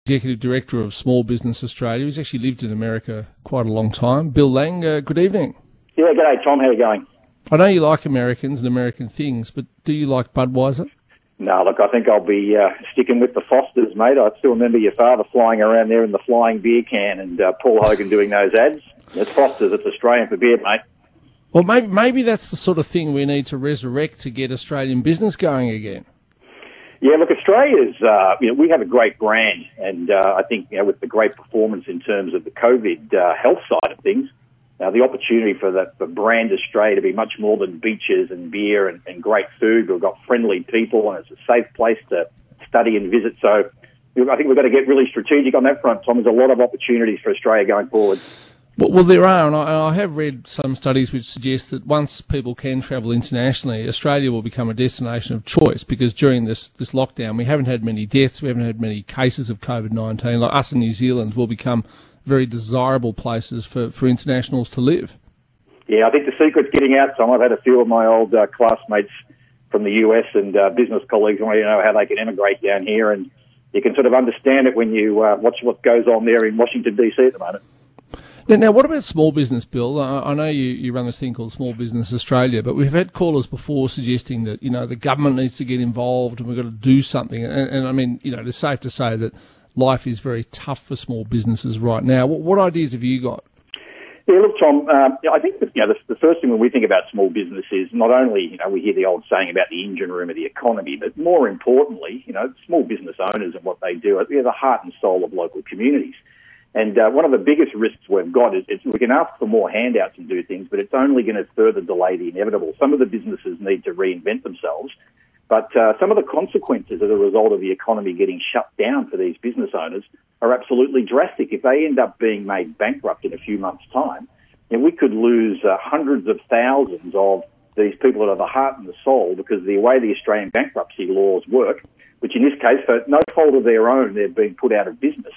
Executive Director of Small Business Australia. He's actually lived in America quite a long time. Bill Lang, good evening. Yeah, g'day Tom, how are you going? I know you like Americans and American things, but do you like Budweiser? No, look, I think I'll be sticking with the Fosters, mate. I still remember your father flying around there in the flying beer can and Paul Hogan doing those ads. It's Fosters, it's Australian for beer, mate. Well, maybe that's the sort of thing we need to resurrect to get Australian business going again. Yeah, look, Australia's, we have a great brand, and I think, with the great performance in terms of the COVID health side of things, the opportunity for brand Australia to be much more than beaches and beer and great food. We've got friendly people, and it's a safe place to study and visit. So I think we've got to get really strategic on that front, Tom. There's a lot of opportunities for Australia going forward. Well, there are, and I have read some studies which suggest that once people can travel internationally, Australia will become a destination of choice, because during this lockdown we haven't had many deaths, we haven't had many cases of COVID-19. Like us in New Zealand will become very desirable places for internationals to live. Yeah, I think the secret's getting out, Tom. I've had a few of my old classmates from the US and business colleagues want to know how they can emigrate down here, and you can sort of understand it when you watch what goes on there in Washington, D.C. at the moment. Now, what about small business, Bill? I know you run this thing called Small Business Australia, but we've had callers before suggesting that, the government needs to get involved and we've got to do something. And I mean, it's safe to say that life is very tough for small businesses right now. What ideas have you got? Yeah, look, Tom, I think that, the first thing when we think about small business is not only, we hear the old saying about the engine room of the economy, but more importantly, small business owners and what they do, they're the heart and soul of local communities. And one of the biggest risks we've got is we can ask for more handouts and do things, but it's only going to further delay the inevitable. Some of the businesses need to reinvent themselves, but some of the consequences as a result of the economy getting shut down for these business owners are absolutely drastic. If they end up being made bankrupt in a few months' time, then we could lose hundreds of thousands of these people that are the heart and the soul, because the way the Australian bankruptcy laws work, which in this case, for no fault of their own, they've been put out of business.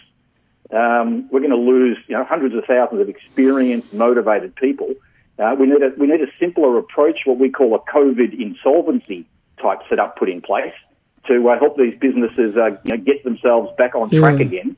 We're going to lose, hundreds of thousands of experienced, motivated people. We need a simpler approach, what we call a COVID insolvency type setup put in place to help these businesses, get themselves back on track again.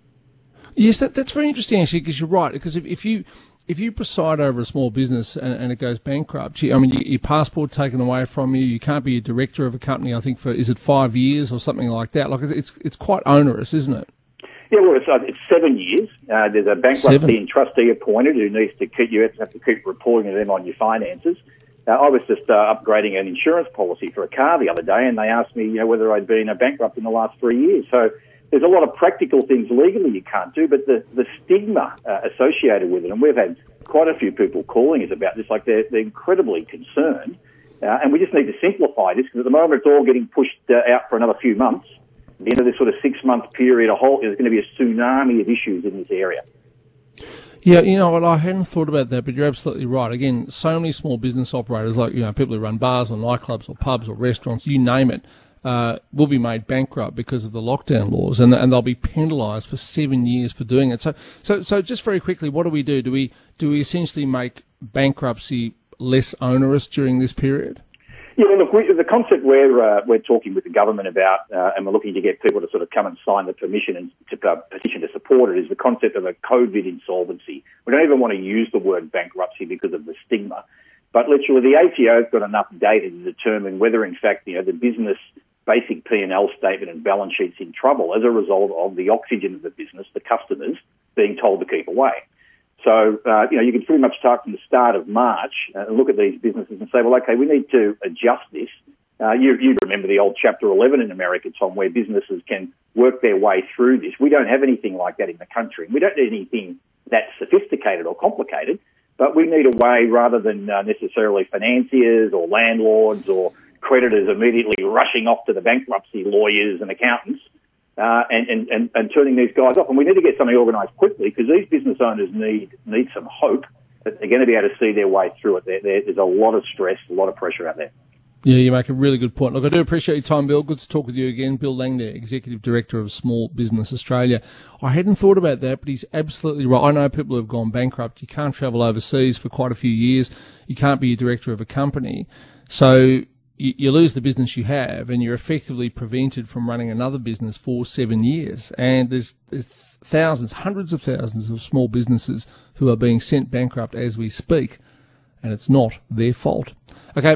Yes, that's very interesting actually, because you're right. Because if you preside over a small business and it goes bankrupt, your passport taken away from you, you can't be a director of a company. I think is it 5 years or something like that? Like it's quite onerous, isn't it? Yeah, well, it's 7 years. There's a bankruptcy and trustee appointed who needs to have to keep reporting to them on your finances. I was just upgrading an insurance policy for a car the other day, and they asked me, whether I'd been bankrupt in the last 3 years. So there's a lot of practical things legally you can't do, but the stigma associated with it, and we've had quite a few people calling us about this, like they're incredibly concerned, and we just need to simplify this, because at the moment it's all getting pushed out for another few months. At the end of this sort of 6-month period, there's going to be a tsunami of issues in this area. Yeah, I hadn't thought about that, but you're absolutely right. Again, so many small business operators, like, people who run bars or nightclubs or pubs or restaurants, you name it, will be made bankrupt because of the lockdown laws, and they'll be penalised for 7 years for doing it. So just very quickly, what do we do? Do we essentially make bankruptcy less onerous during this period? Yeah, look, the concept we're talking with the government about, and we're looking to get people to sort of come and sign the permission and petition to support it, is the concept of a COVID insolvency. We don't even want to use the word bankruptcy because of the stigma, but literally the ATO's got enough data to determine whether, in fact, the business basic P&L statement and balance sheet's in trouble as a result of the oxygen of the business, the customers, being told to keep away. So, you can pretty much start from the start of March and look at these businesses and say, well, okay, we need to adjust this. You remember the old Chapter 11 in America, Tom, where businesses can work their way through this. We don't have anything like that in the country. We don't need anything that sophisticated or complicated, but we need a way, rather than necessarily financiers or landlords or creditors immediately rushing off to the bankruptcy lawyers and accountants, and turning these guys off. And we need to get something organised quickly, because these business owners need some hope that they're going to be able to see their way through it. There's a lot of stress, a lot of pressure out there. Yeah, you make a really good point. Look, I do appreciate your time, Bill. Good to talk with you again. Bill Lang there, Executive Director of Small Business Australia. I hadn't thought about that, but he's absolutely right. I know people who have gone bankrupt. You can't travel overseas for quite a few years. You can't be a director of a company. So, you lose the business you have, and you're effectively prevented from running another business for 7 years. And there's thousands, hundreds of thousands of small businesses who are being sent bankrupt as we speak, and it's not their fault. Okay.